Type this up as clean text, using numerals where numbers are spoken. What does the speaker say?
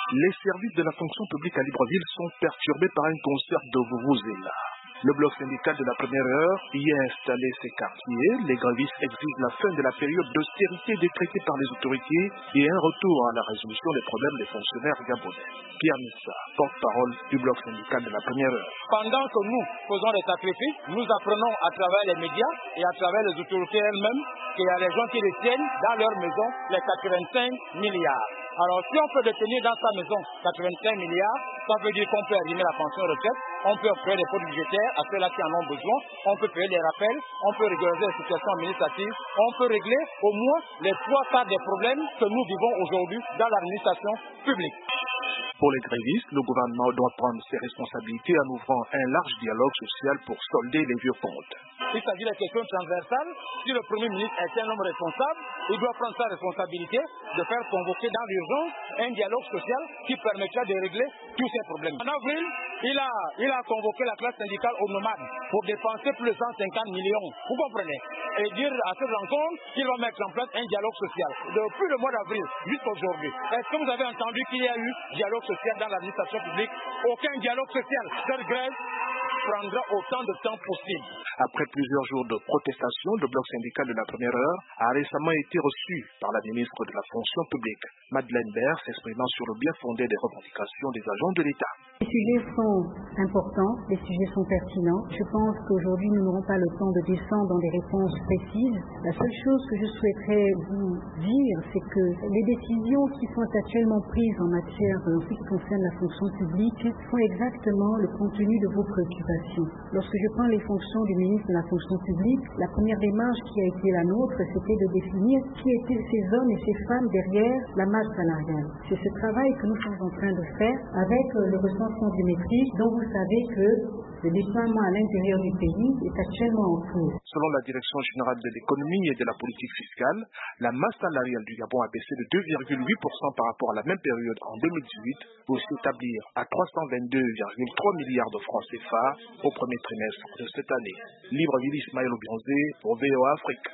Les services de la fonction publique à Libreville sont perturbés par un concert de vuvuzela. Le bloc syndical de la première heure y a installé ses quartiers. Les grévistes exigent la fin de la période d'austérité décrétée par les autorités et un retour à la résolution des problèmes des fonctionnaires gabonais. Pierre Nissa, porte-parole du bloc syndical de la première heure. Pendant que nous faisons des sacrifices, nous apprenons à travers les médias et à travers les autorités elles-mêmes qu'il y a des gens qui détiennent dans leur maison les 85 milliards. Alors si on peut détenir dans sa maison 85 milliards, ça veut dire qu'on peut arrimer la pension de retraite, on peut offrir des fonds budgétaires à ceux-là qui en ont besoin, on peut payer les rappels, on peut régulariser les situations administratives, on peut régler au moins les 3/4 des problèmes que nous vivons aujourd'hui dans l'administration publique. Pour les grévistes, le gouvernement doit prendre ses responsabilités en ouvrant un large dialogue social pour solder les vieux comptes. Il s'agit de questions transversales. Si le Premier ministre est un homme responsable, il doit prendre sa responsabilité de faire convoquer dans l'urgence un dialogue social qui permettra de régler tous ces problèmes. En avril, il a convoqué la classe syndicale aux nomades pour dépenser plus de 150 millions. Vous comprenez? Et dire à cette rencontre qu'il va mettre en place un dialogue social. Depuis le mois d'avril jusqu'à aujourd'hui, est-ce que vous avez entendu qu'il y a eu dialogue social dans l'administration publique? Aucun dialogue social. Cette grève prendra autant de temps possible. Après plusieurs jours de protestation, le bloc syndical de la première heure a récemment été reçu par la ministre de la fonction publique, Madeleine Baird, s'exprimant sur le bien fondé des revendications des agents de l'État. Les sujets sont importants, les sujets sont pertinents. Je pense qu'aujourd'hui, nous n'aurons pas le temps de descendre dans des réponses précises. La seule chose que je souhaiterais vous dire, c'est que les décisions qui sont actuellement prises en matière de ce qui concerne la fonction publique sont exactement le contenu de vos préoccupations. Lorsque je prends les fonctions du ministre de la fonction publique, la première démarche qui a été la nôtre, c'était de définir qui étaient ces hommes et ces femmes derrière la masse salariale. C'est ce travail que nous sommes en train de faire avec le recensement biométrique dont vous savez que le déploiement à l'intérieur du pays est actuellement en cours. Selon la Direction générale de l'économie et de la politique fiscale, la masse salariale du Gabon a baissé de 2,8% par rapport à la même période en 2018 pour s'établir à 322,3 milliards de francs CFA au premier trimestre de cette année. Libreville, Ismaël Obionzé pour VOA Afrique.